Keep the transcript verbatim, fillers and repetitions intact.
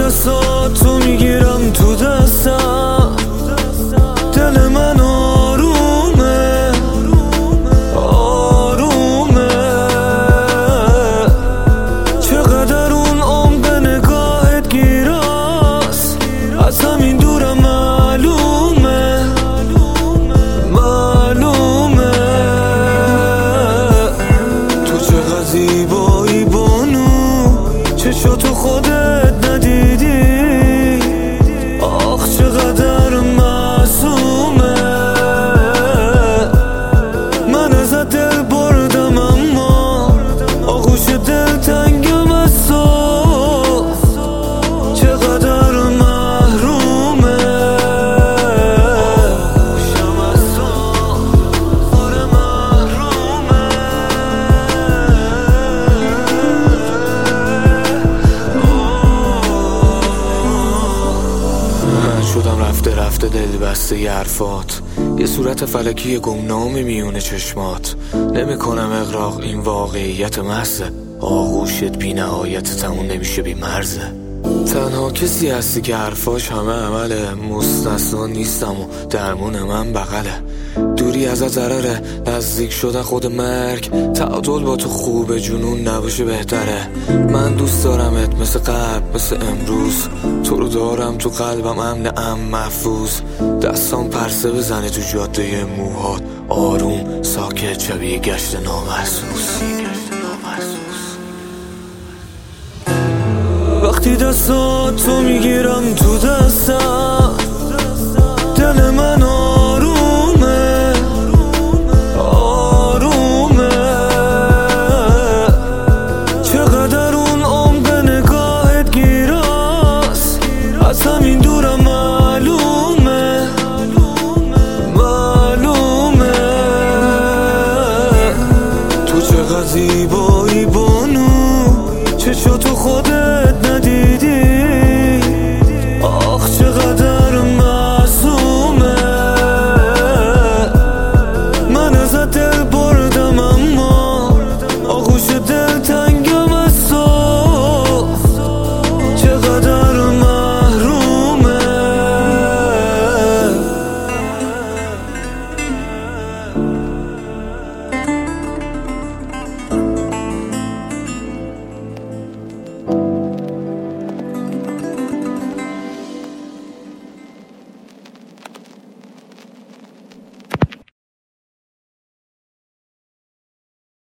دستاتو میگیرم تو دستم، دل من آرومه آرومه. چقدر اون عمق به نگاهت گیراست، از همین دورم معلومه معلومه. تو چقدر زیبایی بانو، چشاتو خودت ندیدی، آخ چقدر معصومه. من ازت دل بردم اما آغوش دل تنگم از تو، چقدر محرومه. خوشم از تو آره محرومه. من شدم رفته رفته دل بسته ی حرفات، یه صورت فلکی گمنامی میونه چشمات. نمی کنم اغراق، این واقعیت محضه، آغوشت بی نهایت تموم نمیشه بی مرزه. تنها کسی هستی که حرفاش همه عمله، مستثنا نیستم و درمون من بغله. دوری ازت ضرره، نزدیک شدن خود مرگ. تعادل با تو خوبه، جنون نباشه بهتره. من دوست دارمت مثل قبل مثل امروز، تو رو دارم تو قلبم امن ام محفوظ. دستام پرسه بزنه تو جاده موهات، آروم ساکت شبیه گشت نامحسوس. وقتی دستاتو میگیرم تو دستم، دل من آرومه آرومه. چقدر اون عمق به نگاهت گیراست، از همین دورم معلومه معلومه. تو چقدر زیبایی بانو، چشاتو خودت